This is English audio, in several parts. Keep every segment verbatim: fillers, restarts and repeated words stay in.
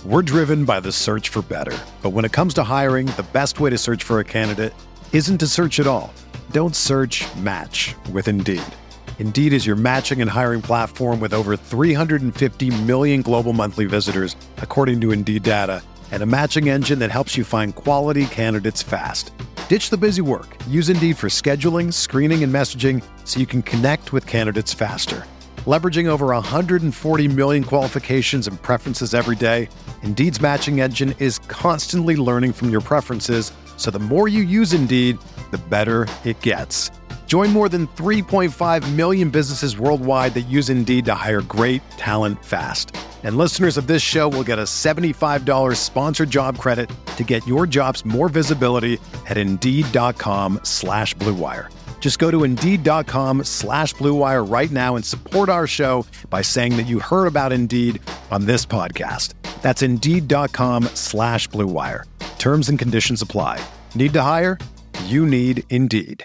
We're driven by the search for better. But when it comes to hiring, the best way to search for a candidate isn't to search at all. Don't search, match with Indeed. Indeed is your matching and hiring platform with over three hundred fifty million global monthly visitors, according to Indeed data, and a matching engine that helps you find quality candidates fast. Ditch the busy work. Use Indeed for scheduling, screening, and messaging so you can connect with candidates faster. Leveraging over one hundred forty million qualifications and preferences every day, Indeed's matching engine is constantly learning from your preferences, so the more you use Indeed, the better it gets. Join more than three point five million businesses worldwide that use Indeed to hire great talent fast. And listeners of this show will get a seventy-five dollars sponsored job credit to get your jobs more visibility at Indeed.com slash Blue Wire. Just go to Indeed.com slash Blue Wire right now and support our show by saying that you heard about Indeed on this podcast. That's Indeed.com slash Blue Wire. Terms and conditions apply. Need to hire? You need Indeed.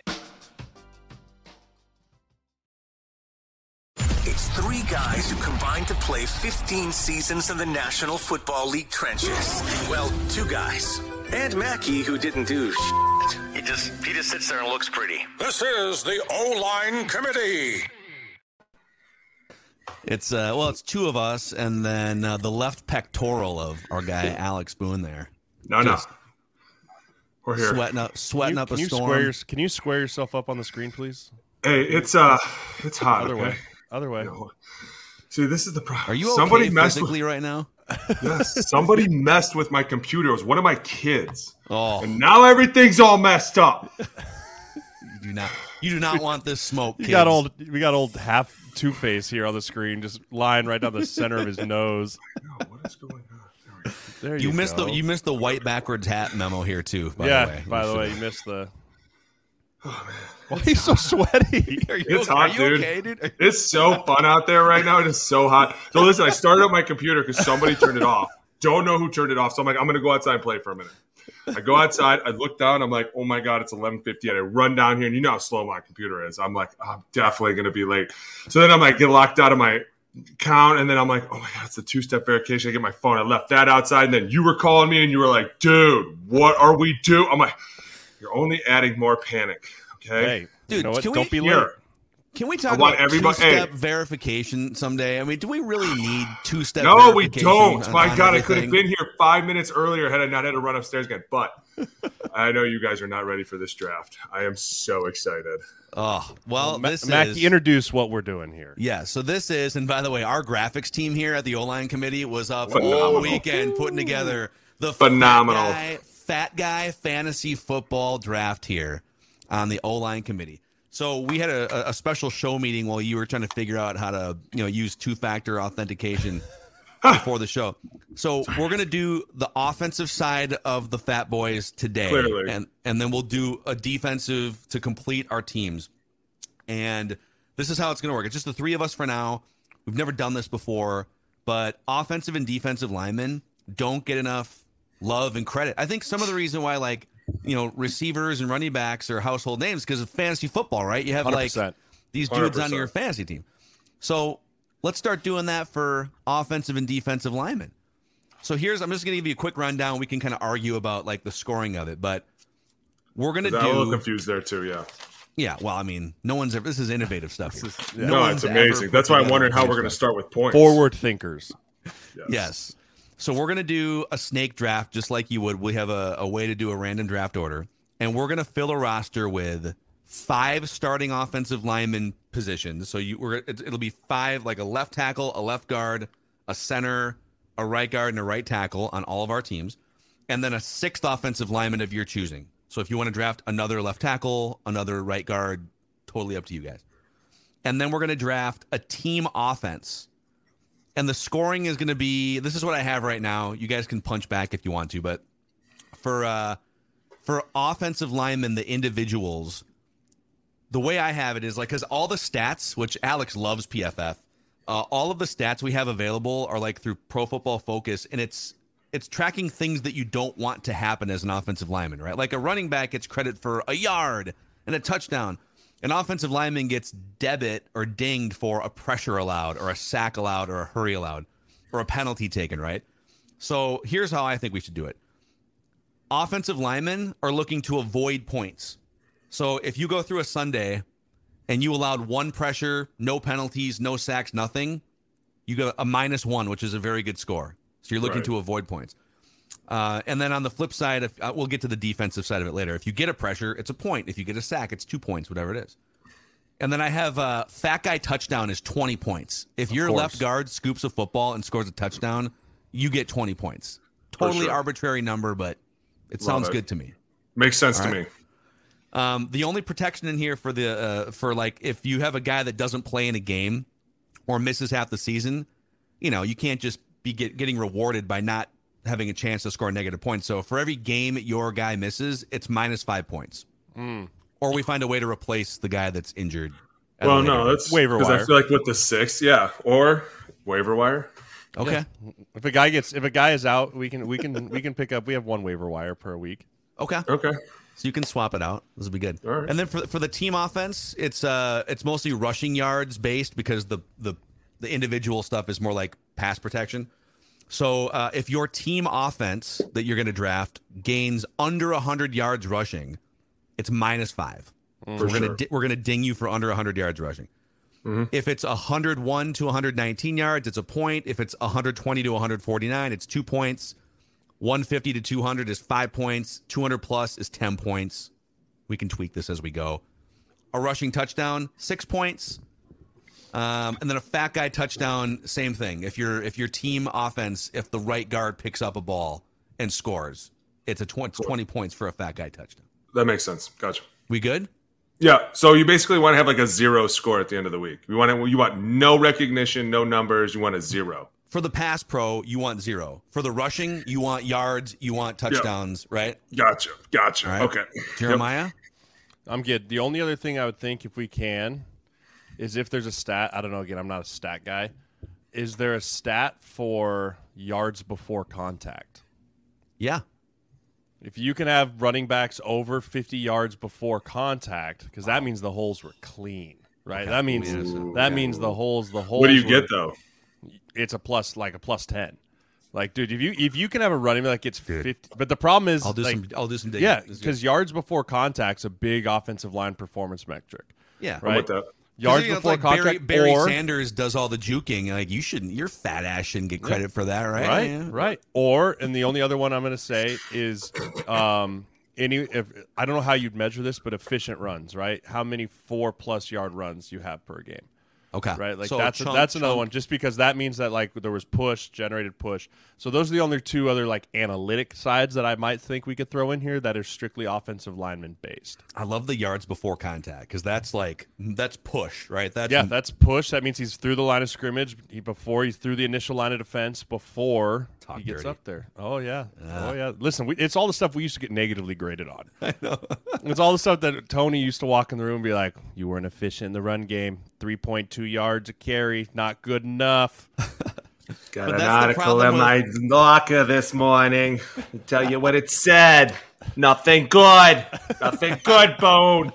It's three guys who combined to play fifteen seasons in the National Football League trenches. Well, two guys. And Mackey, who didn't do shit. He just, he just sits there and looks pretty. This is the O-Line Committee. It's, uh, well, it's two of us, and then uh, the left pectoral of our guy, Alex Boone there. No, just no. We're here. Sweating up, sweating can you, up a can you storm. Square your, can you square yourself up on the screen, please? Hey, it's uh, it's hot. Other okay? way. Other way. See, this is the problem. Are you somebody okay messed physically with, right now? Yes, somebody messed with my computer. It was one of my kids. Oh, and now everything's all messed up. you do not, you do not want this smoke. You kids. got old. We got old half Two Face here on the screen, just lying right down the center of his nose. No, what is going on? There You, you missed go. the you missed the white backwards hat memo here too. By yeah. the way. By You the way, should- you missed the. Oh, man. Why are you so sweaty? Are you, It's okay? hot, Are you dude. okay, dude? It's so fun out there right now. It is so hot. So listen, I started up my computer because somebody turned it off. Don't know who turned it off. So I'm like, I'm going to go outside and play for a minute. I go outside. I look down. I'm like, oh, my God, it's eleven fifty. And I run down here. And you know how slow my computer is. I'm like, I'm definitely going to be late. So then I'm like, get locked out of my account. And then I'm like, oh, my God, it's a two-step verification. I get my phone. I left that outside. And then you were calling me. And you were like, dude, what are we doing? I'm like, you're only adding more panic. Okay. Hey, Dude, you know what? can Don't we- be late. Here. Can we talk I want about everybody- two-step hey. verification someday? I mean, do we really need two-step No, we verification? don't. on- My on God, I could have everything? been here five minutes earlier had I not had to run upstairs again. But I know you guys are not ready for this draft. I am so excited. Oh, well, Ma- this Mackie, is... introduce what we're doing here. Yeah, so this is, and by the way, our graphics team here at the O-Line Committee was up Phenomenal. all weekend putting together the Phenomenal. Fat Guy, Fat Guy Fantasy Football Draft here on the O-Line Committee. So we had a, a special show meeting while you were trying to figure out how to, you know, use two-factor authentication before the show. So we're going to do the offensive side of the Fat Boys today. Clearly. And, and then we'll do a defensive to complete our teams. And this is how it's going to work. It's just the three of us for now. We've never done this before, but offensive and defensive linemen don't get enough love and credit. I think some of the reason why, like, you know, receivers and running backs are household names because of fantasy football, right? You have one hundred like percent. these one hundred dudes on percent. your fantasy team. So let's start doing that for offensive and defensive linemen. So here's, I'm just going to give you a quick rundown. We can kind of argue about like the scoring of it, but we're going to I'm a little do, confused there too, yeah. yeah, well, I mean, no one's ever, this is innovative stuff. Here. yeah. No, one's it's ever amazing. put That's why I'm together wondering a how page we're going to for start with points. Forward thinkers. Yes. Yes. So we're going to do a snake draft just like you would. We have a, a way to do a random draft order. And we're going to fill a roster with five starting offensive lineman positions. So you, we're, it, it'll be five, like a left tackle, a left guard, a center, a right guard, and a right tackle on all of our teams. And then a sixth offensive lineman of your choosing. So if you want to draft another left tackle, another right guard, totally up to you guys. And then we're going to draft a team offense. And the scoring is going to be, this is what I have right now. You guys can punch back if you want to, but for uh, for offensive linemen, the individuals, the way I have it is like, because all the stats, which Alex loves P F F, uh, all of the stats we have available are like through Pro Football Focus, and it's it's tracking things that you don't want to happen as an offensive lineman, right? Like a running back gets credit for a yard and a touchdown. An offensive lineman gets debit or dinged for a pressure allowed or a sack allowed or a hurry allowed or a penalty taken, right? So here's how I think we should do it. Offensive linemen are looking to avoid points. So if you go through a Sunday and you allowed one pressure, no penalties, no sacks, nothing, you get a minus one, which is a very good score. So you're looking Right. to avoid points. Uh, and then on the flip side, if, uh, we'll get to the defensive side of it later. If you get a pressure, it's a point. If you get a sack, it's two points, whatever it is. And then I have uh, fat guy touchdown is twenty points. If your course. left guard scoops a football and scores a touchdown, you get twenty points. Totally sure. arbitrary number, but it Love sounds it. good to me. Makes sense All to right. me. Um, the only protection in here for the uh, for like if you have a guy that doesn't play in a game or misses half the season, you know, you can't just be get, getting rewarded by not having a chance to score negative points. So for every game your guy misses, it's minus five points. Mm. Or we find a way to replace the guy that's injured. at a Well, later no, date. that's Waiver because I wire. feel like with the six, yeah, or waiver wire. Okay. If a guy gets if a guy is out, we can we can we can pick up. We have one waiver wire per week. Okay. Okay. So you can swap it out. This will be good. All right. And then for for the team offense, it's uh it's mostly rushing yards based because the the the individual stuff is more like pass protection. So uh, if your team offense that you're going to draft gains under one hundred yards rushing, it's minus five. For we're going sure. to we're going to ding you for under one hundred yards rushing. Mm-hmm. If it's one hundred one to one hundred nineteen yards, it's a point. If it's one hundred twenty to one hundred forty-nine, it's two points. one fifty to two hundred is five points. two hundred plus is ten points. We can tweak this as we go. A rushing touchdown, six points. Um, and then a fat guy touchdown, same thing. If your if your team offense, if the right guard picks up a ball and scores, it's a twenty, twenty points for a fat guy touchdown. That makes sense. Gotcha. We good? Yeah. So you basically want to have like a zero score at the end of the week. You want to, you want no recognition, no numbers. You want a zero. For the pass pro, you want zero. For the rushing, you want yards, you want touchdowns, right? Gotcha. Gotcha. All right. Okay. Jeremiah? I'm good. The only other thing I would think, if we can, is if there's a stat. I don't know. Again, I'm not a stat guy. Is there a stat for yards before contact? Yeah. If you can have running backs over fifty yards before contact, because that means the holes were clean, right? Okay. That means Ooh, that yeah. means the holes. The holes. What do you were- get though? It's a plus, like a plus ten. Like, dude, if you if you can have a running back that gets Dude. fifty, but the problem is, I'll do like, some I'll do some digging. yeah, This is good. because yards before contact's a big offensive line performance metric, yeah. right? with that. Yards You know, it's before like Barry, contact, Barry or Sanders does all the juking. Like you shouldn't, your fat ass shouldn't get credit for that, right? right, Yeah. right, or and the only other one I'm going to say is, um, any if I don't know how you'd measure this, but efficient runs, right? How many four plus yard runs you have per game? Okay. Right, like So that's chunk- that's another chunk- one. Just because that means that like there was push, generated push. So those are the only two other like analytic sides that I might think we could throw in here that are strictly offensive lineman based. I love the yards before contact because that's like that's push, right? That's Yeah, that's push. That means he's through the line of scrimmage he, before he's through the initial line of defense before Talk he gets dirty. up there. Oh yeah, oh yeah. Listen, we, it's all the stuff we used to get negatively graded on. I know. It's all the stuff that Tony used to walk in the room and be like, "You weren't efficient in the run game. three point two yards a carry, not good enough." Got But an that's the article problem in with- my locker this morning. I'll tell you what it said. Nothing good. Nothing good, Bone.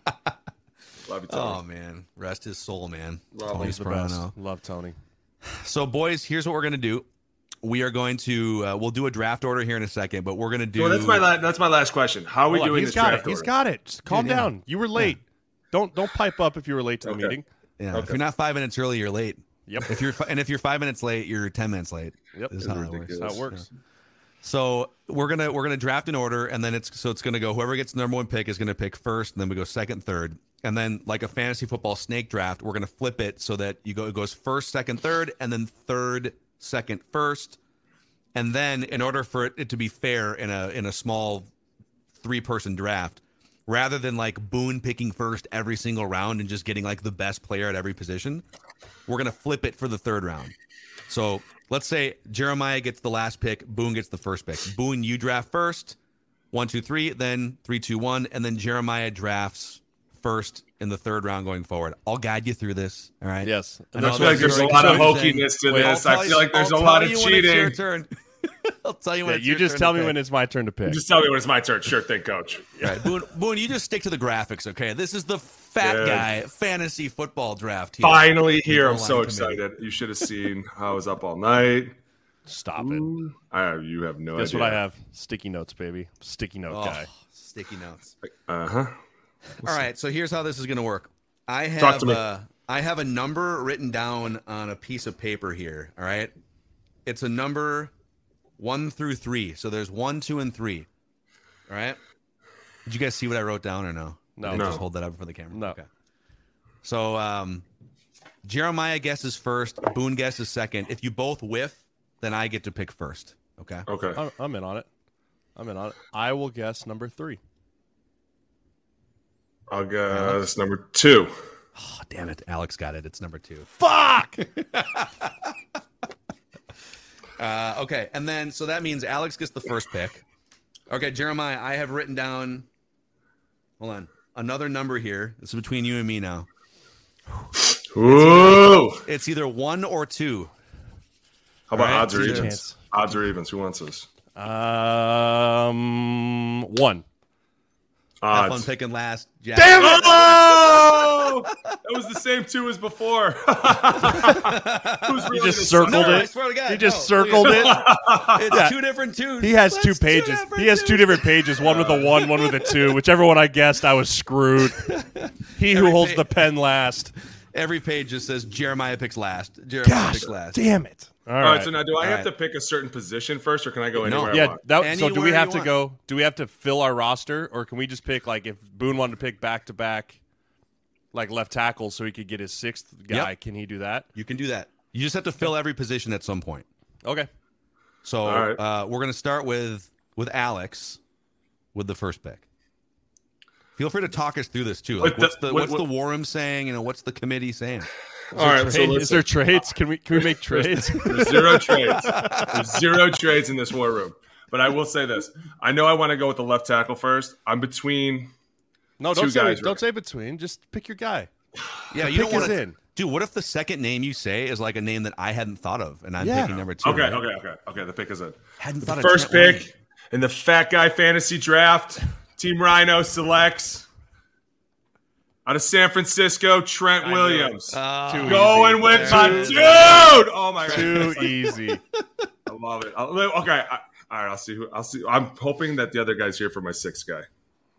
Love you, Tony. Oh man, rest his soul, man. Love Tony him. He's the best. Sperano. Love Tony. So, boys, here's what we're gonna do. We are going to uh, we'll do a draft order here in a second, but we're gonna do. Well, that's my la- that's my last question. How are we Hold on, doing he's this got draft it. He's order? got it. Just calm Dude, yeah. down. You were late. Don't don't pipe up if you were late to the Okay. meeting. Yeah, if Okay. you're not five minutes early, you're late. Yep. If you're fi- and if you're five minutes late, you're ten minutes late. Yep. This is how it works. That's how it works. So we're gonna we're gonna draft an order, and then it's so it's gonna go. Whoever gets the number one pick is gonna pick first, and then we go second, third, and then like a fantasy football snake draft, we're gonna flip it so that you go it goes first, second, third, and then third, second, first, and then in order for it, it to be fair in a in a small three person draft, rather than like Boone picking first every single round and just getting like the best player at every position, we're gonna flip it for the third round. So let's say Jeremiah gets the last pick, Boone gets the first pick. Boone, you draft first, one, two, three, then three, two, one, and then Jeremiah drafts first in the third round going forward. I'll guide you through this. All right. Yes. I know I feel like that's there's a very lot of confusing. hokiness to Wait, this. I'll I tell feel you- like there's I'll a lot tell of you when it's your cheating. turn. I'll tell you when Yeah, it's you your just turn tell to me pick. when it's my turn to pick. Just tell me when it's my turn. Sure thing, Coach. All right, Boone, Boone, you just stick to the graphics, okay? This is the fat Good. guy fantasy football draft here. Finally here. I'm Goal so line committee. excited. You should have seen how I was up all night. Stop Ooh. it. I, you have no Guess idea. what I have? Sticky notes, baby. Sticky note Oh, guy. sticky notes. Uh huh. All right, so here's how this is going to work. I Talk have to me. uh, I have a number written down on a piece of paper here. All right, it's a number one through three. So there's one, two, and three. All right. Did you guys see what I wrote down or no? No. Did I No. Just hold that up for the camera. No. Okay. So um, Jeremiah guesses first. Boone guesses second. If you both whiff, then I get to pick first. Okay. Okay. I'm, I'm in on it. I'm in on it. I will guess number three. I'll guess number two. Oh, damn it. Alex got it. It's number two. Fuck! uh, okay. And then, so that means Alex gets the first pick. Okay, Jeremiah, I have written down, hold on, another number here. This is between you and me now. Ooh. It's either one or two. How about All right, odds or two evens? chance. Odds or evens? Who wants this? Um, one. Have fun Odds. picking last. Jack. Damn it! Oh! That was the same two as before. Who's He really just gonna circled suck? No, I it. swear to God, He just no, circled please. it. It's Yeah. two different twos. He has That's two pages. different He has two twos. different pages. One with a one, one with a two. Whichever one I guessed, I was screwed. He who Every holds pa- the pen last. Every page just says Jeremiah picks last. Jeremiah Gosh, picks last. damn it! All All right. right, so now do I All have right. to pick a certain position first, or can I go No. anywhere I Yeah. want? That, so do Anywhere we have you to want. go? Do we have to fill our roster, or can we just pick like if Boone wanted to pick back to back, like left tackle, so he could get his sixth guy? Yep. Can he do that? You can do that. You just have to fill every position at some point. Okay. So All right. uh, we're going to start with with Alex with the first pick. Feel free to talk us through this too. Like, But the- what's the what- what's what- the war room saying? You know, what's the committee saying? All right, so Hey, listen. is there trades? Can we can we make trades? There's zero trades. There's zero trades in this war room. But I will say this: I know I want to go with the left tackle first. I'm between. No, Two don't say guys, don't right? say between. Just pick your guy. Yeah, The you don't pick is want to. in. Dude, what if the second name you say is like a name that I hadn't thought of, and I'm Yeah. picking number two? Okay, right? okay, okay, okay. The pick is in. Hadn't The thought of first Trent pick Williams. in the Fat Guy Fantasy Draft. Team Rhino selects out of San Francisco, Trent Williams. Uh, Too Going easy. with my Too- dude. Oh my god, Too easy. I love it. I'll, okay, I, all right. I'll see who. I'll see. I'm hoping that the other guy's here for my sixth guy.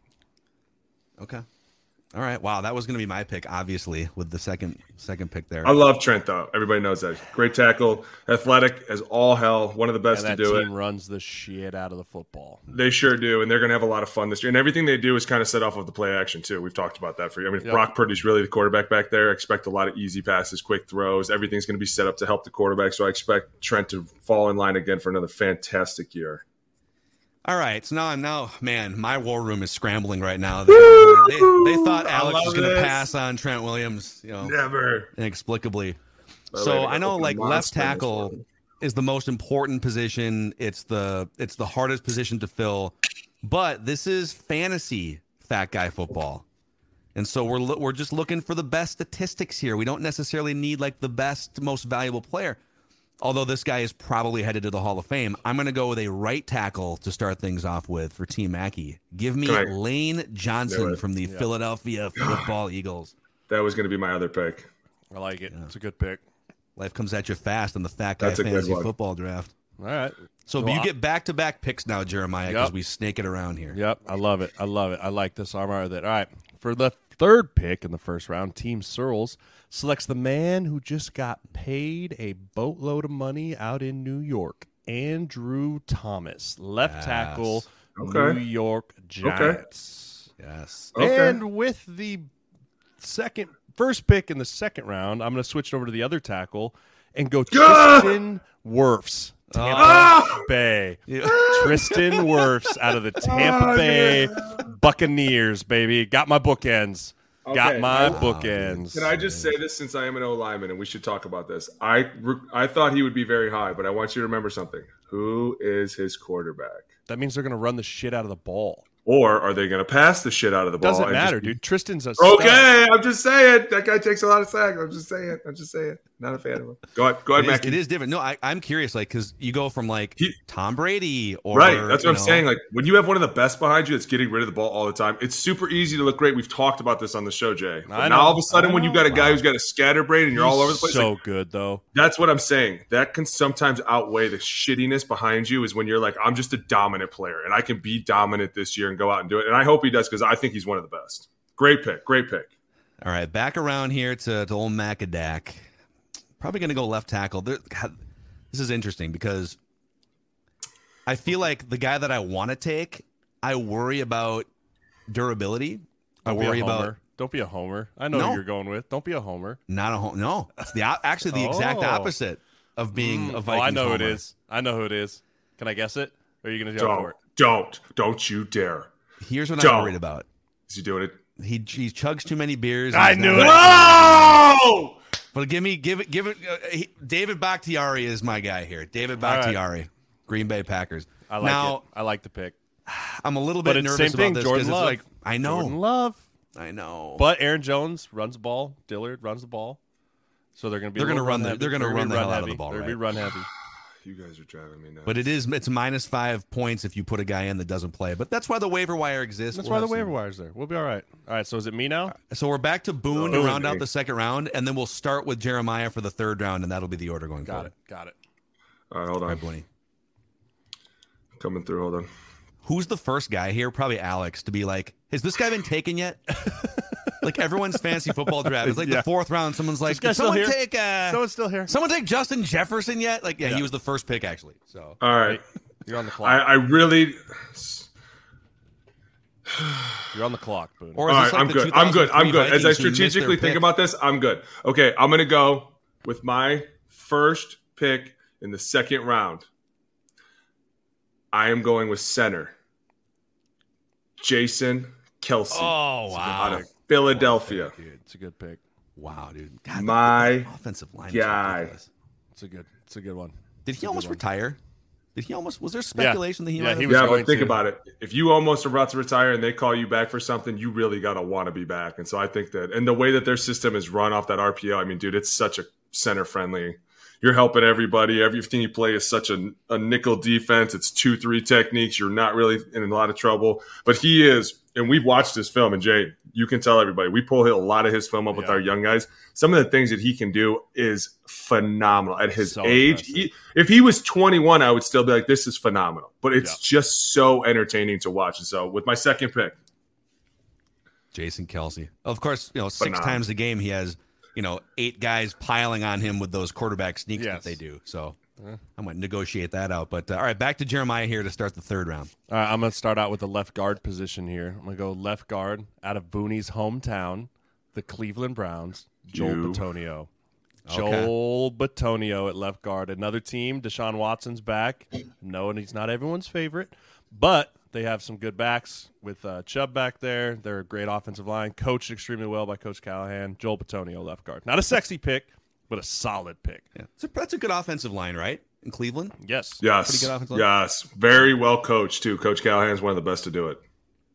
Okay. All right. Wow, that was going to be my pick, obviously, with the second second pick there. I love Trent though. Everybody knows that. Great tackle, athletic as all hell. One of the best And to that do team it. runs the shit out of the football. They sure do, and they're going to have a lot of fun this year. And everything they do is kind of set off of the play action too. We've talked about that for you. I mean, if Yep. Brock Purdy's really the quarterback back there, I expect a lot of easy passes, quick throws. Everything's going to be set up to help the quarterback. So I expect Trent to fall in line again for another fantastic year. All right. So now I'm now, man, my war room is scrambling right now. They, they, they thought I Alex love was going to this. pass on Trent Williams, you know, Never. inexplicably. By the So way, I know, fucking like left monster in this tackle one. is the most important position. It's the it's the hardest position to fill, but this is fantasy fat guy football, and so we're lo- we're just looking for the best statistics here. We don't necessarily need like the best, most valuable player. Although this guy is probably headed to the Hall of Fame, I'm going to go with a right tackle to start things off with for Team Mackey. Give me Can I- Lane Johnson Do it. from the Philadelphia Football Eagles. That was going to be my other pick. I like it. It's a good pick. Life comes at you fast in the Fat Guy That's a good Fantasy one. Football Draft. All right. So Well, you I- get back-to-back picks now, Jeremiah, because Yep. we snake it around here. Yep, I love it. I love it. I like this. I'm all right with it. All right. For the third pick in the first round, Team Searles selects the man who just got paid a boatload of money out in New York, Andrew Thomas, left Yes. tackle, Okay. New York Giants. Yes. Okay. And with the second, first pick in the second round, I'm going to switch over to the other tackle and go Ah! Tristan Wirfs, Tampa Ah! Bay. Yeah. Tristan Wirfs out of the Tampa Oh, Bay Buccaneers, baby. Got my bookends. Got Okay. my Wow. bookends. Can I just say this since I am an O lineman and we should talk about this? I I thought he would be very high, but I want you to remember something. Who is his quarterback? That means they're going to run the shit out of the ball. Or are they going to pass the shit out of the ball? Doesn't and matter, just- dude. Tristan's a stud. Okay, I'm just saying. That guy takes a lot of sacks. I'm just saying. I'm just saying. Not a fan of him. Go ahead, go ahead, It is, Mackie. it is different. No, I, I'm curious, like, because you go from like He- Tom Brady or Right, that's what you I'm know, saying. Like when you have one of the best behind you that's getting rid of the ball all the time, it's super easy to look great. We've talked about this on the show, Jay. But I now know, all of a sudden, I when know. you've got a guy Wow. who's got a scatterbrain and you're all over the place, So like, good though. that's what I'm saying. That can sometimes outweigh the shittiness behind you. Is when you're like, I'm just a dominant player and I can be dominant this year and go out and do it. And I hope he does because I think he's one of the best. Great pick, great pick. All right, back around here to, to old Macadac. Probably going to go left tackle. There, God, this is interesting because I feel like the guy that I want to take, I worry about durability. I Don't be a worry about homer. Don't be a homer. I know No. who you're going with. Don't be a homer. not a home. No, it's the o- actually the exact Oh. opposite of being a Oh, Vikings I know who it homer. is. I know who it is. Can I guess it? Or are you going to go for Don't, it? don't, don't you dare. Here's what Don't. I'm worried about. Is he doing it? He he chugs too many beers. I He's knew not- it. Oh! But give me, give it, give it. Uh, he, David Bakhtiari is my guy here. David All right. Bakhtiari, Green Bay Packers. I like now, it. I like the pick. I'm a little But bit it's nervous same thing. about this Jordan because it's Love. like I know, Jordan Love. I know. But Aaron Jones runs the ball. Dillard runs the ball. So they're going to be. They're a gonna little run the- heavy. they're gonna gonna run be the hell out of heavy. the ball, They're right? going to be run heavy. You guys are driving me nuts. But it is it's minus five points if you put a guy in that doesn't play. But that's why the waiver wire exists. That's We'll why the have some- waiver wire's there. We'll be all right. All right. So is it me now? So we're back to Boone to Boone, round out eh? the second round, and then we'll start with Jeremiah for the third round, and that'll be the order going Got forward. it. Got it. All right, hold All on. right, Booney. Coming through. Hold on. Who's the first guy here? Probably Alex to be like, has this guy been taken yet? Like everyone's fantasy football draft. It's like Yeah. the fourth round. Someone's like, This guy's did someone still here? take uh, Someone's still here. someone take Justin Jefferson yet? Like, yeah, Yeah. he was the first pick actually. So All right. You're on the clock. I, I really. You're on the clock, Boone. or All is right, this like I'm the good. I'm good. I'm two thousand three good. As I Vikings who missed their strategically think pick? about this, I'm good. Okay, I'm going to go with my first pick in the second round. I am going with center Jason Kelsey Oh out wow, of Philadelphia. dude. It's a good pick. Wow, dude. God, My the offensive line. guy. Is ridiculous. It's a good. It's a good one. Did It's he a good almost one. retire? Did he almost? Was there speculation that he Yeah, might he have? was Yeah, going but think to. about it. If you almost are about to retire and they call you back for something, you really got to want to be back. And so I think that, and the way that their system is run off that R P O, I mean, dude, it's such a center friendly. You're helping everybody. Everything you play is such a, a nickel defense. It's two, three techniques. You're not really in a lot of trouble. But he is, and we've watched his film, and Jay, you can tell everybody, we pull a lot of his film up with Yeah. our young guys. Some of the things that he can do is phenomenal. At his So age, impressive. he, if he was twenty-one, I would still be like, this is phenomenal. But it's Yeah. just so entertaining to watch. And so with my second pick, Jason Kelsey. Of course, you know, six Phenomenal. times a game he has, you know, eight guys piling on him with those quarterback sneaks Yes. that they do. So I might negotiate that out. But uh, all right, back to Jeremiah here to start the third round. All right, I'm going to start out with the left guard position here. I'm going to go left guard out of Booney's hometown, the Cleveland Browns, Joel You. Bitonio. Okay. Joel Bitonio at left guard. Another team, Deshaun Watson's back. No, and he's not everyone's favorite, but they have some good backs with uh, Chubb back there. They're a great offensive line, coached extremely well by Coach Callahan. Joel Bitonio, left guard. Not a sexy pick, but a solid pick. Yeah, it's a, that's a good offensive line, right? In Cleveland. Yes. yes, Pretty good offensive line. yes, very well coached too. Coach Callahan is one of the best to do it.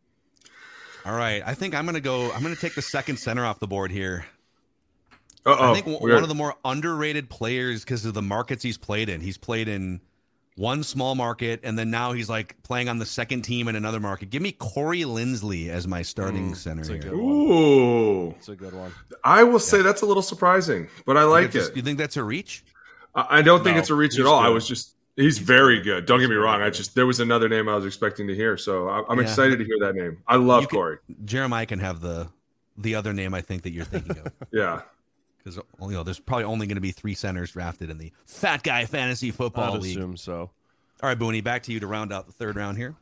All right, I think I'm gonna go. I'm gonna take the second center off the board here. Uh-oh. I think w- Weird. one of the more underrated players because of the markets he's played in. He's played in one small market, and then now he's like playing on the second team in another market. Give me Corey Lindsley as my starting center that's a here. good one. Ooh, It's a good one. I will say that's a little surprising, but I like Just- it. You think that's a reach? I I don't think No, it's a reach he's at all. I good. was just he's, very good. Don't get me very wrong. I good. just there was another name I was expecting to hear, so I- I'm Yeah. excited to hear that name. I love You can- Corey. Jeremiah can have the the other name I think that you're thinking of. Yeah. Because you know, there's probably only going to be three centers drafted in the Fat Guy Fantasy Football I'd League. assume so. All right, Booney, back to you to round out the third round here.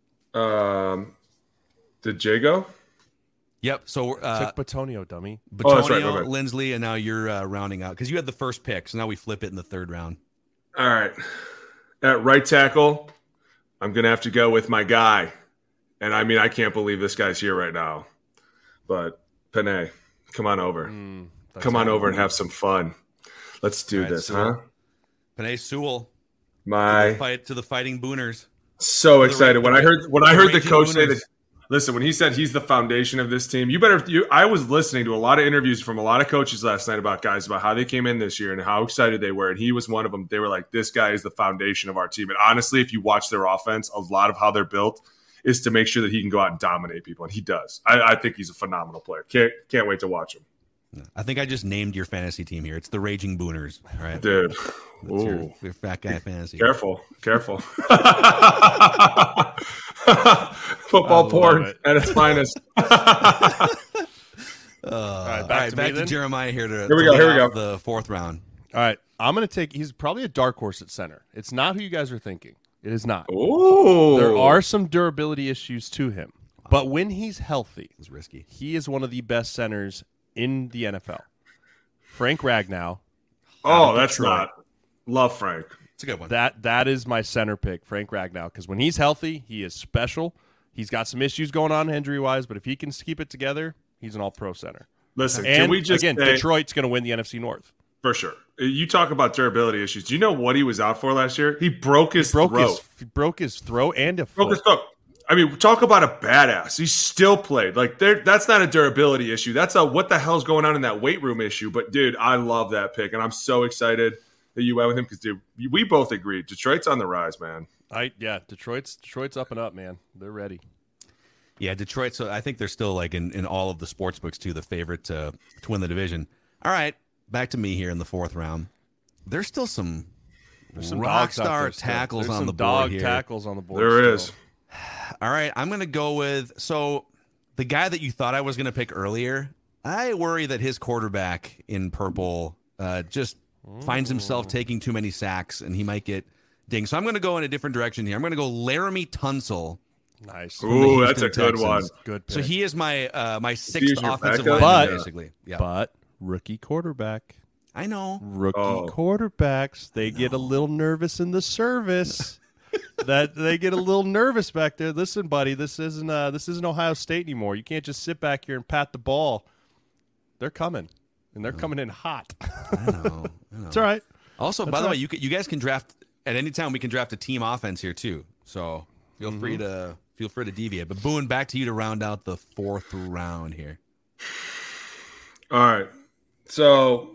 Um, did Jay go? Yep. So uh, Took Bitonio, dummy. Batonio, Oh, that's right, my bad. Lindsley, and now you're uh, rounding out because you had the first pick. So now we flip it in the third round. All right. At right tackle, I'm gonna have to go with my guy, and I mean I can't believe this guy's here right now, but Panay, come on over. Mm, that's Come on it. over and have some fun. Let's do All right, this, so- huh? Panay Sewell, My fight to the Fighting Booners. so the excited ra- when the I heard when I the heard the Raging coach say Booners. that Listen, when he said he's the foundation of this team, you better. You, I was listening to a lot of interviews from a lot of coaches last night about guys about how they came in this year and how excited they were, and he was one of them. They were like, "This guy is the foundation of our team." And honestly, if you watch their offense, a lot of how they're built is to make sure that he can go out and dominate people, and he does. I, I think he's a phenomenal player. Can't can't wait to watch him. I think I just named your fantasy team here. It's the Raging Booners. All right, dude. That's your, your fat guy fantasy. Careful, careful. Football porn it. At its finest. uh, all right, back, all right, to, back to Jeremiah here to, here we to go, here we go. the fourth round. All right, I'm going to take. He's probably a dark horse at center. It's not who you guys are thinking. It is not. Ooh. There are some durability issues to him, wow. but when he's healthy, it's risky. He is one of the best centers in the N F L. Frank Ragnow. Oh, that's Detroit. Not. Love Frank. It's a good one. That that is my center pick, Frank Ragnow, because when he's healthy, he is special. He's got some issues going on injury wise, but if he can keep it together, he's an all pro center. Listen, and can we just again, say, Detroit's going to win the N F C North for sure. You talk about durability issues. Do you know what he was out for last year? He broke his he broke throat. His, he broke his throat and a broke foot. his throat. I mean, talk about a badass. He still played. Like, there, that's not a durability issue. That's a what the hell's going on in that weight room issue. But, dude, I love that pick, and I'm so excited that you went with him because, dude, we both agreed. Detroit's on the rise, man. I Yeah, Detroit's Detroit's up and up, man. They're ready. Yeah, Detroit. So I think they're still, like, in, in all of the sports books, too, the favorite to, to win the division. All right, back to me here in the fourth round. There's still some, some rock star tackles There's on some the board dog here. tackles on the board. There still. is. All right, I'm going to go with – so the guy that you thought I was going to pick earlier, I worry that his quarterback in purple uh, just mm. finds himself taking too many sacks, and he might get dinged. So I'm going to go in a different direction here. I'm going to go Laramie Tunsil. Nice. Ooh, that's a good Texans. one. Good pick. So he is my uh, my sixth offensive backup? lineman, but, basically. Yeah. But rookie quarterback. I know. Rookie oh. quarterbacks, they get a little nervous in the service. that they get a little nervous back there. Listen, buddy, this isn't uh, this isn't Ohio State anymore. You can't just sit back here and pat the ball. They're coming, and they're coming in hot. I know. I know. It's all right. Also, That's by the all way, right. you can, you guys can draft at any time. We can draft a team offense here too. So feel Mm-hmm. free to feel free to deviate. But Boone, back to you to round out the fourth round here. All right. So,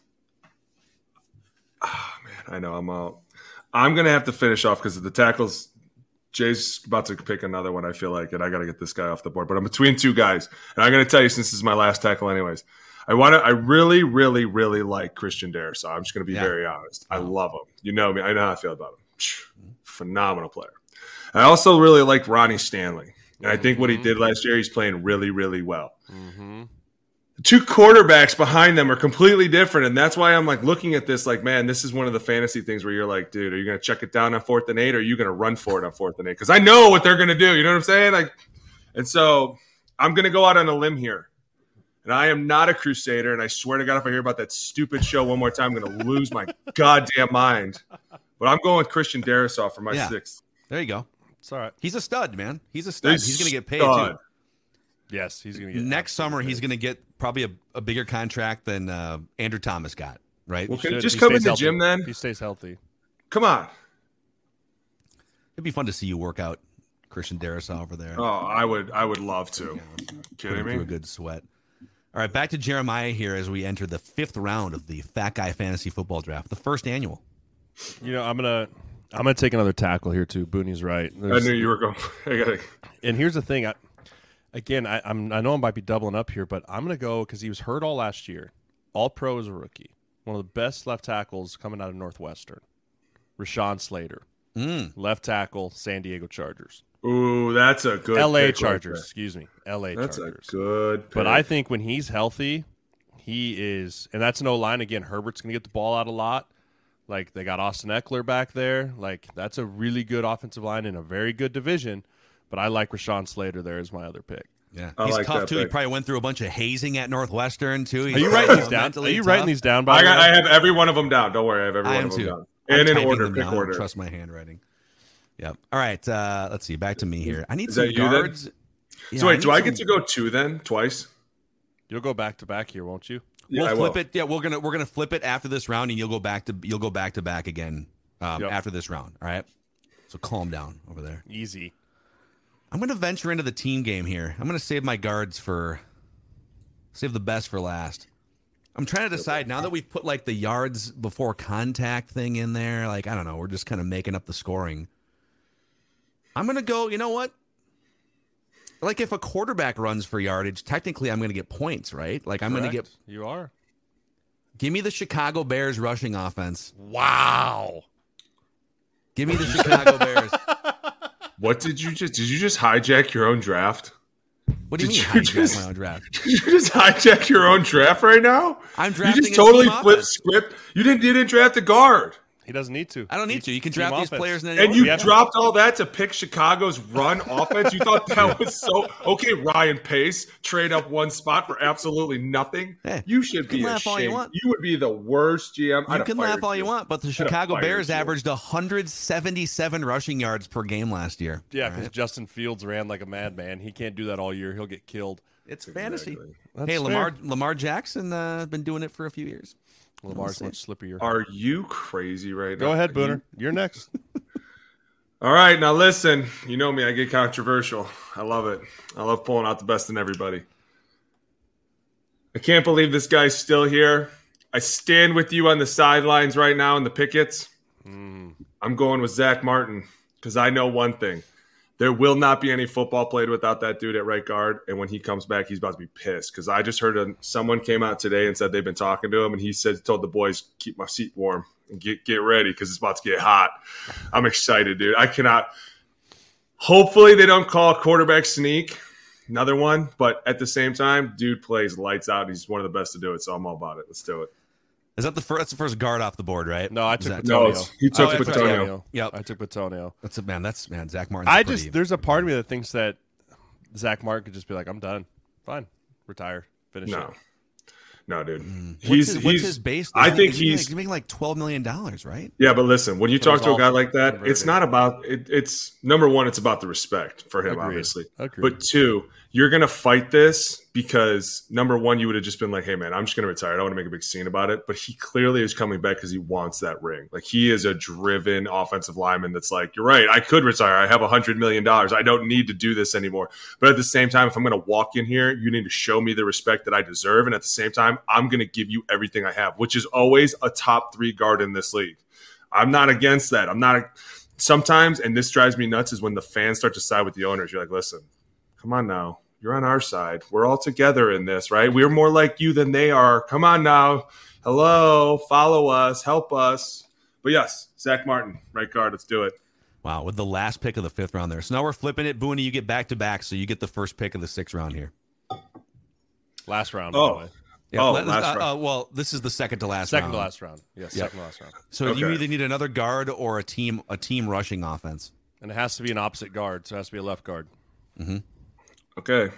oh, man, I know I'm out. I'm going to have to finish off because of the tackles. Jay's about to pick another one, I feel like, and I got to get this guy off the board. But I'm between two guys. And I'm going to tell you, since this is my last tackle anyways, I want to. I really, really, really like Christian Darrisaw. I'm just going to be Yeah. very honest. I love him. You know me. I know how I feel about him. Phenomenal player. I also really liked Ronnie Stanley. And I think what he did last year, he's playing really, really well. Mm-hmm. Two quarterbacks behind them are completely different, and that's why I'm like looking at this like, man, this is one of the fantasy things where you're like, dude, are you going to check it down on fourth and eight, or are you going to run for it on fourth and eight? Because I know what they're going to do. You know what I'm saying? Like, and so I'm going to go out on a limb here, and I am not a Crusader, and I swear to God, if I hear about that stupid show one more time, I'm going to lose my goddamn mind. But I'm going with Christian Darrisaw for my Yeah. sixth. There you go. It's all right. He's a stud, man. He's a stud. He's He's, going to get paid stud. too. Yes, he's going to get Next summer, absolutely he's going to get probably a, a bigger contract than uh, Andrew Thomas got. Right? Well, He can should. just He come in stays the healthy. gym then? If he stays healthy. Come on. It'd be fun to see you work out, Christian Darrisaw over there. Oh, I would. I would love to. Kidding Put him me? through a good sweat. All right, back to Jeremiah here as we enter the fifth round of the Fat Guy Fantasy Football Draft, the first annual. You know, I'm gonna I'm gonna take another tackle here too. Booney's right. I There's- knew you were going. I gotta. And here's the thing. I, again, I, I'm I know I might be doubling up here, but I'm gonna go because he was hurt all last year. All pro as a rookie. One of the best left tackles coming out of Northwestern. Rashawn Slater, Mm. left tackle, San Diego Chargers. Ooh, that's a good. L A pick right Chargers, there. excuse me. L A That's Chargers. a good. Pick. But I think when he's healthy, he is, and that's no line. Again, Herbert's going to get the ball out a lot. Like, they got Austin Eckler back there. Like, that's a really good offensive line in a very good division. But I like Rashawn Slater there as my other pick. Yeah, I he's like tough that too. He pick. probably went through a bunch of hazing at Northwestern too. He's Are you writing these down? Are mentally you tough. writing these down, by I the got. way? I have every one of them down. Don't worry, I have every I one am of them too. down. I'm And in typing order, them pick down. I order. trust my handwriting. Yep. All right. Uh, let's see. Back to me here. I need Is some that you then? guards. Yeah, so wait, need do I some- get to go two then? Twice? You'll go back to back here, won't you? Yeah, We'll I flip will. it. Yeah, we're gonna we're gonna flip it after this round, and you'll go back to you'll go back to back again um, Yep. after this round. All right. So calm down over there. Easy. I'm going to venture into the team game here. I'm going to save my guards for save the best for last. I'm trying to decide now that we've put like the yards before contact thing in there. Like, I don't know. We're just kind of making up the scoring. I'm going to go, you know what? Like if a quarterback runs for yardage, technically I'm going to get points, right? Like I'm going to get. You are. Give me the Chicago Bears rushing offense. Wow. Give me the Chicago Bears. What did you just? Did you just hijack your own draft? What do you Did mean you hijack just- my own draft? Did you just hijack your own draft right now? I'm You drafting just a totally team flipped offense. script. You didn't. You didn't draft a guard. He doesn't need to. I don't need to. You can Team draft these offense. players in any And order. you We have- dropped all that to pick Chicago's run offense? You thought that was so okay? Ryan Pace trade up one spot for absolutely nothing. Hey, you should you can be laugh all you ashamed. want. You would be the worst G M. I'd You have can fired laugh all you want, but the have Chicago fired Bears you. averaged one hundred seventy-seven rushing yards per game last year. Yeah, All because right? Justin Fields ran like a madman. He can't do that all year. He'll get killed. It's fantasy. Exactly. That's Hey, fair. Lamar Lamar Jackson uh, been doing it for a few years. Lamar's much slippier. Are you crazy right now? Go ahead, Are you- Booner. You're next. All right, now listen. You know me. I get controversial. I love it. I love pulling out the best in everybody. I can't believe this guy's still here. I stand with you on the sidelines right now in the pickets. Mm. I'm going with Zach Martin because I know one thing. There will not be any football played without that dude at right guard. And when he comes back, he's about to be pissed because I just heard a, someone came out today and said they've been talking to him. And he said, told the boys, keep my seat warm and get, get ready because it's about to get hot. I'm excited, dude. I cannot. Hopefully they don't call a quarterback sneak, another one. But at the same time, dude plays lights out. He's one of the best to do it. So I'm all about it. Let's do it. Is that the first? That's the first guard off the board, right? No, I Is took that- No, Petonio. it's- he took Oh, that's right, Petonio. yeah. Yep. I took Petonio. That's a man. That's man. Zach Martin. I just there's a part of me that thinks that Zach Martin could just be like, I'm done. Fine. Retire. Finish No. it. No, dude. What's He's, his, he's, what's his base? I think he's, he's he's making like twelve million dollars, right? Yeah, but listen, when you But talk it's to a guy also like that, converted. it's not about it, it's number one, it's about the respect for him, Agreed. obviously. Agreed. But two, you're gonna fight this because number one, you would have just been like, hey man, I'm just gonna retire. I don't want to make a big scene about it. But he clearly is coming back because he wants that ring. Like he is a driven offensive lineman that's like, you're right, I could retire. I have a hundred million dollars. I don't need to do this anymore. But at the same time, if I'm gonna walk in here, you need to show me the respect that I deserve. And at the same time, I'm gonna give you everything I have, which is always a top three guard in this league. I'm not against that. I'm not a, sometimes, and this drives me nuts, is when the fans start to side with the owners. You're like, listen, come on now. You're on our side. We're all together in this, right? We're more like you than they are. Come on now. Hello, follow us, help us. But yes, Zach Martin, right guard. Let's do it. Wow, with the last pick of the fifth round there. So now we're flipping it. Booney, you get back to back, so you get the first pick of the sixth round here. Last round, by Oh. the way. Yeah, Oh, let- last uh, round. uh, well, this is the second to last Second round. to last round. Yes, Yep. second to last round. So you Okay. either need another guard or a team a team rushing offense. And it has to be an opposite guard, so it has to be a left guard. Okay.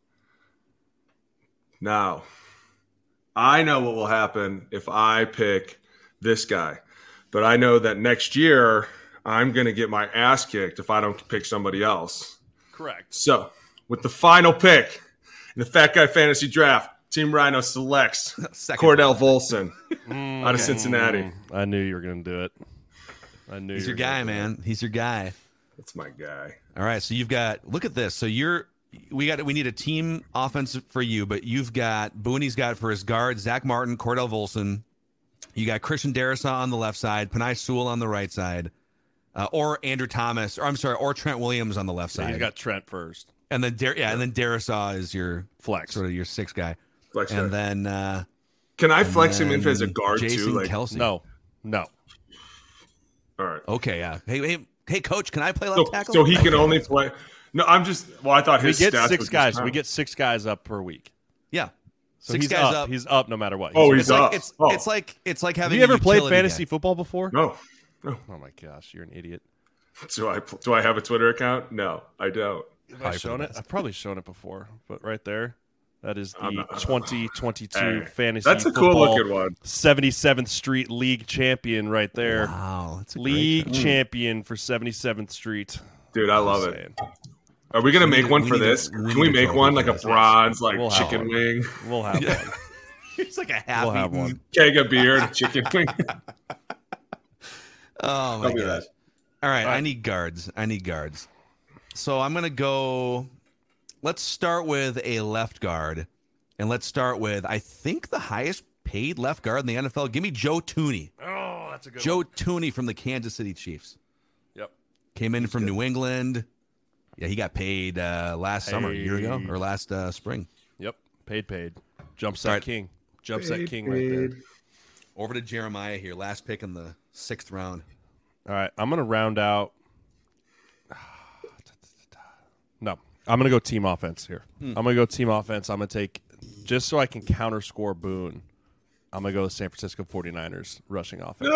Now, I know what will happen if I pick this guy. But I know that next year I'm going to get my ass kicked if I don't pick somebody else. Correct. So, with the final pick in the Fat Guy Fantasy Draft, Team Rhino selects Second. Cordell Volson out of Cincinnati. I knew you were going to do it. I knew He's you your were gonna guy, do it. man. He's your guy. That's my guy. All right, so you've got look at this. So you're we got we need a team offense for you, but you've got Booney's got for his guard Zach Martin, Cordell Volson. You got Christian Darrisaw on the left side, Penei Sewell on the right side, uh, or Andrew Thomas, or I'm sorry, or Trent Williams on the left Yeah, side. he's got Trent first. and then Dar- yeah, and then Darrisaw is your Flex. sort of your sixth guy, Flex and guy. then uh, Can I flex him and in as a guard Jason too? Like, Kelsey. No, no. all right. Okay, yeah. Hey, hey, hey, coach, can I play left So, tackle? so he can Okay. only play. No, I'm just. Well, I thought We his get stats six was guys. just- We get six guys up per week. yeah. So Six he's guys up. up. He's up no matter what. Oh, He's he's It's up. like it's Oh. it's like it's like Have having. you a ever played utility fantasy guy. football before? No. No. Oh my gosh, you're an idiot. Do I do I have a Twitter account? No, I don't. Have I Probably for shown the it? best. I've probably shown it before, but right there, that is I'm the not- twenty twenty-two Hey, fantasy. that's a cool football looking one. seventy-seventh Street League champion right there. Wow, that's a great League shot. champion for seventy-seventh Street. Dude, I love Just it. saying. Are we gonna We make need- one we for need a- this? we Can need we a make trophy one for like a this, yes. bronze, like We'll have chicken one. wing, We'll have one. It's like a half. We'll have eaten- one. keg of beer, and a chicken wing? Oh my I'll do gosh! that. All right, I right. need guards. I need guards. So I'm going to go. Let's start with a left guard. And let's start with, I think, the highest paid left guard in the N F L. Give me Joe Thuney. Oh, that's a good Joe one. Thuney from the Kansas City Chiefs. Yep. Came in He's from good. New England. Yeah, he got paid uh, last summer, a year ago, or last uh, spring. Yep. Paid, paid. Jump set All right. king. Jump set Paid, king right there. paid. Over to Jeremiah here. Last pick in the sixth round. All right. I'm going to round out. No. I'm going to go team offense here. Hmm. I'm going to go team offense. I'm going to take, just so I can counter score Boone, I'm going to go with San Francisco forty-niners rushing offense.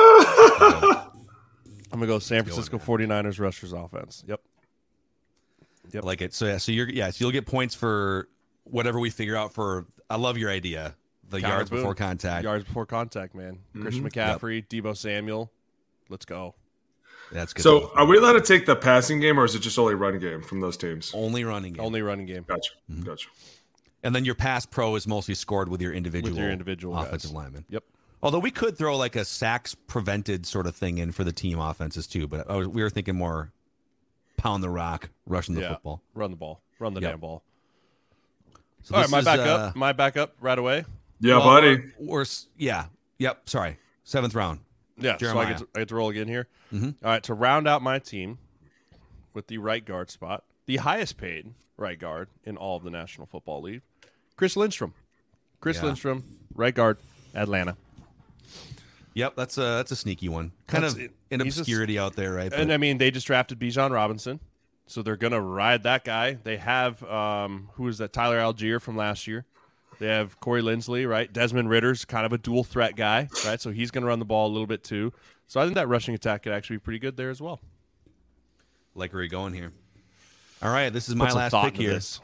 I'm going to go San Francisco forty-niners rushers offense. Yep. Yep. I like it. So yeah, so you're yeah, so you'll get points for whatever we figure out for. I love your idea. The Counter yards Boone. before contact. Yards before contact, man. Christian McCaffrey, Debo Samuel. Let's go. That's good. So, are we allowed to take the passing game, or is it just only run game from those teams? only running game. Only running game. Gotcha. Gotcha. And then your pass pro is mostly scored with your individual, With your individual offensive guys. lineman. Yep. Although we could throw like a sacks prevented sort of thing in for the team offenses too, but I was, we were thinking more pound the rock, rushing the Yeah. football. Run the ball. Run the Yep. damn ball. So All right, this my is, backup. uh, My backup right away. Yeah, well, buddy. We're, we're s- yeah, yep. Sorry, seventh round. Yeah, Jeremiah. so I get, to, I get to roll again here. Mm-hmm. All right, to round out my team with the right guard spot, the highest paid right guard in all of the National Football League, Chris Lindstrom. Chris Yeah. Lindstrom, right guard, Atlanta. Yep, that's a that's a sneaky one. Kind That's of it. in He's a s- obscurity out there, right? And But- I mean, they just drafted Bijan Robinson, so they're gonna ride that guy. They have um, who is that? Tyler Algier from last year. They have Corey Linsley, right? Desmond Ritter's kind of a dual threat guy, right? So he's gonna run the ball a little bit too. So I think that rushing attack could actually be pretty good there as well. like where are you going here? All right, this is my Put some last thought pick into here. this.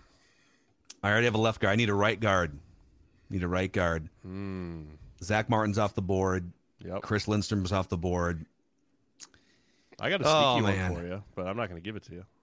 I already have a left guard. I need a right guard. Need a right guard. Hmm. Zach Martin's off the board. Yep. Chris Lindstrom's off the board. I got a sneaky Oh, one man. for you, but I'm not going to give it to you.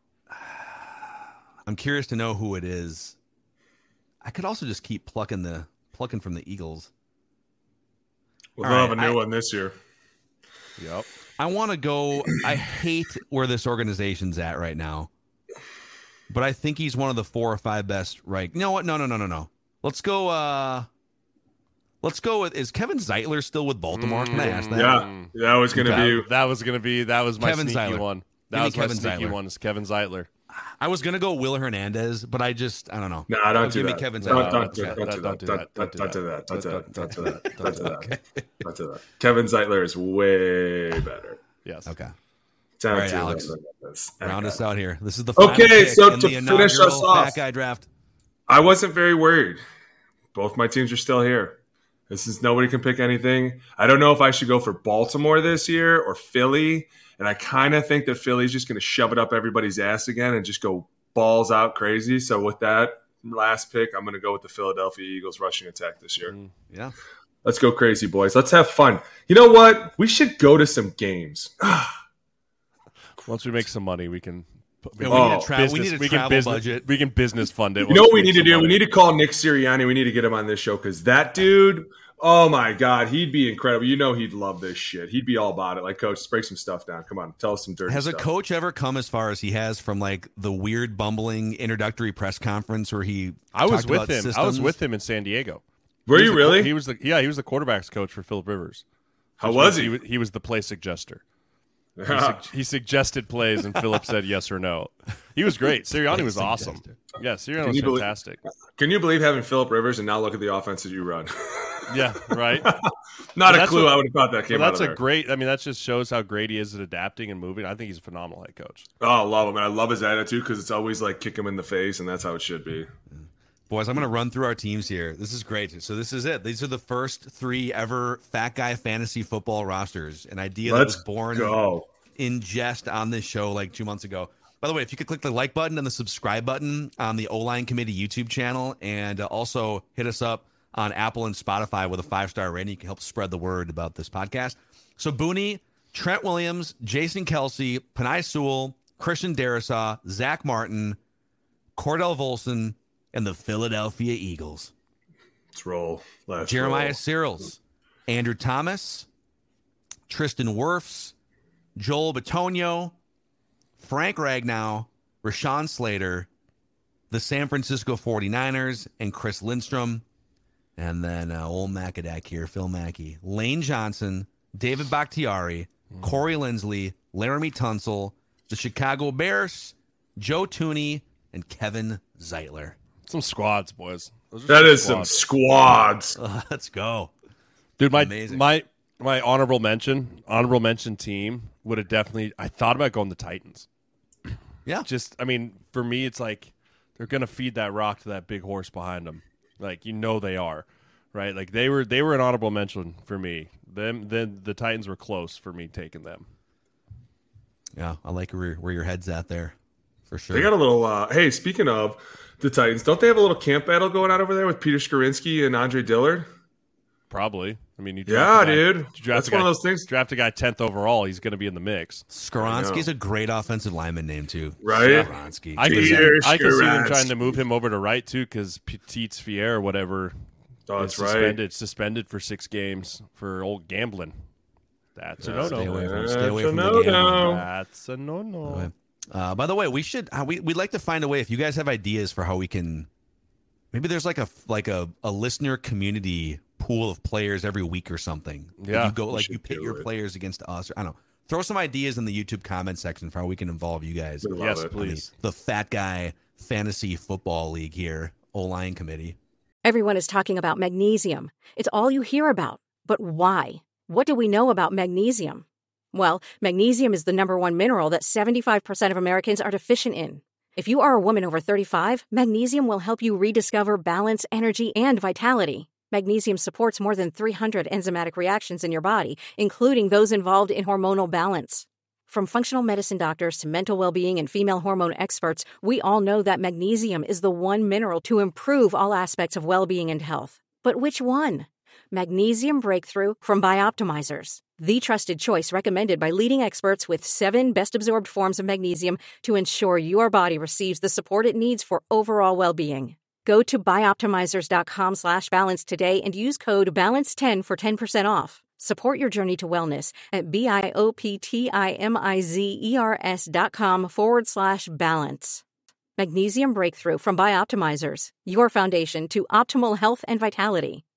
I'm curious to know who it is. I could also just keep plucking the plucking from the Eagles. We'll All have right, a new I- one this year. Yep. I want to go. I hate where this organization's at right now, but I think he's one of the four or five best. Right? You know what? No, no, no, no, no. Let's go. uh Let's go with. Is Kevin Zeitler still with Baltimore? Can I ask that? Yeah, that was going to That, be. that was going to be that was my Kevin sneaky Zeitler. one. That Give me was my Kevin sneaky Zeitler. one. Is Kevin Zeitler. I was gonna go Will Hernandez, but I just I don't know. No, don't Give do me that. Kevin Don't, Zeitler. don't, do that. that. Don't do that. Don't Don't do do that. Don't do that. Don't do that. Don't Don't do that. Don't do that. Kevin Zeitler is way better. Yes. Okay, Down All right, to Alex. this. round us out here. This is the Okay, final pick so in to the finish us inaugural off- Fat Guy Draft. I wasn't very worried. Both my teams are still here. This is nobody can pick anything. I don't know if I should go for Baltimore this year or Philly, and I kind of think that Philly's just going to shove it up everybody's ass again and just go balls out crazy. So with that last pick, I'm going to go with the Philadelphia Eagles rushing attack this year. Yeah, Let's go crazy, boys. Let's have fun. You know what? We should go to some games. Once we make some money, we can. We, Yeah, can we need Oh, a tra- we business- need a we can travel business, budget. We can business fund it. You know what we once need to make do? some We money. need to call Nick Sirianni. We need to get him on this show because that dude, oh my God, he'd be incredible. You know he'd love this shit. He'd be all about it. Like, coach, just break some stuff down. Come on, tell us some dirty has a stuff. coach ever come as far as he has from like the weird bumbling introductory press conference where he? I was talked with about him. I was systems? with him in San Diego. Were He you was the- really? He was the yeah. He was the quarterbacks coach for Philip Rivers. How was He he? was, he was the play suggester. He, sug- he suggested plays, and Philip said yes or no. He was great. Sirianni was awesome. Yeah, Sirianni was you believe- fantastic. Can you believe having Philip Rivers and now look at the offense that you run? Yeah, right. Not a that's clue. what- I would have thought that But came out of that's a there. great. I mean, that just shows how great he is at adapting and moving. I think he's a phenomenal head coach. Oh, I love him. And I love his attitude because it's always like kick him in the face, and that's how it should be. Boys, I'm going to run through our teams here. This is great. So this is it. These are the first three ever Fat Guy Fantasy Football rosters. An idea Let's that was born go. in jest on this show like two months ago. By the way, if you could click the like button and the subscribe button on the O-Line Committee YouTube channel, and uh, also hit us up on Apple and Spotify with a five-star rating, you can help spread the word about this podcast. So Booney, Trent Williams, Jason Kelsey, Penei Sewell, Christian Darrisaw, Zach Martin, Cordell Volson, and the Philadelphia Eagles. Let's roll. Let's Jeremiah roll. Searles, Andrew Thomas, Tristan Wirfs, Joel Bitonio, Frank Ragnow, Rashawn Slater, the San Francisco forty-niners, and Chris Lindstrom. And then uh, old Macadac here, Phil Mackey. Lane Johnson, David Bakhtiari, mm. Corey Lindsley, Laramie Tunsil, the Chicago Bears, Joe Tooney, and Kevin Zeitler. Some squads, boys. Those that is squads. some squads. Uh, let's go. Dude, my Amazing. my my honorable mention, honorable mention team would have definitely, I thought about going the Titans. Yeah. Just, I mean, for me, it's like they're going to feed that rock to that big horse behind them. Like, you know they are, right? Like, they were they were an honorable mention for me. Them, then the Titans were close for me taking them. Yeah, I like where, where your head's at there, for sure. They got a little, uh, hey, speaking of the Titans, don't they have a little camp battle going on over there with Peter Skowronski and Andre Dillard? Probably. I mean, you yeah, a guy, dude. You That's guy, one of those things. Draft a guy tenth overall, he's going to be in the mix. Skowronski's a great offensive lineman name, too. Right? Skowronski. I can, see, I can see them trying to move him over to right, too, because Petit's Fier or whatever oh, that's is suspended, right. suspended for six games for old gambling. That's yeah, a no-no. Stay away from, That's stay away from no-no. the gambling. That's a no-no. Uh, by the way, we should uh, we we'd like to find a way. If you guys have ideas for how we can, maybe there's like a like a, a listener community pool of players every week or something. Yeah, you go like you pit your it. players against us. Or, I don't know. Throw some ideas in the YouTube comment section for how we can involve you guys. Yes, it. please. The, the Fat Guy Fantasy Football League here, O-Line Committee. Everyone is talking about magnesium. It's all you hear about. But why? What do we know about magnesium? Well, magnesium is the number one mineral that seventy-five percent of Americans are deficient in. If you are a woman over thirty-five, magnesium will help you rediscover balance, energy, and vitality. Magnesium supports more than three hundred enzymatic reactions in your body, including those involved in hormonal balance. From functional medicine doctors to mental well-being and female hormone experts, we all know that magnesium is the one mineral to improve all aspects of well-being and health. But which one? Magnesium Breakthrough from Bioptimizers, the trusted choice recommended by leading experts with seven best-absorbed forms of magnesium to ensure your body receives the support it needs for overall well-being. Go to bioptimizers.com slash balance today and use code balance ten for ten percent off. Support your journey to wellness at B-I-O-P-T-I-M-I-Z-E-R-S dot com forward slash balance. Magnesium Breakthrough from Bioptimizers, your foundation to optimal health and vitality.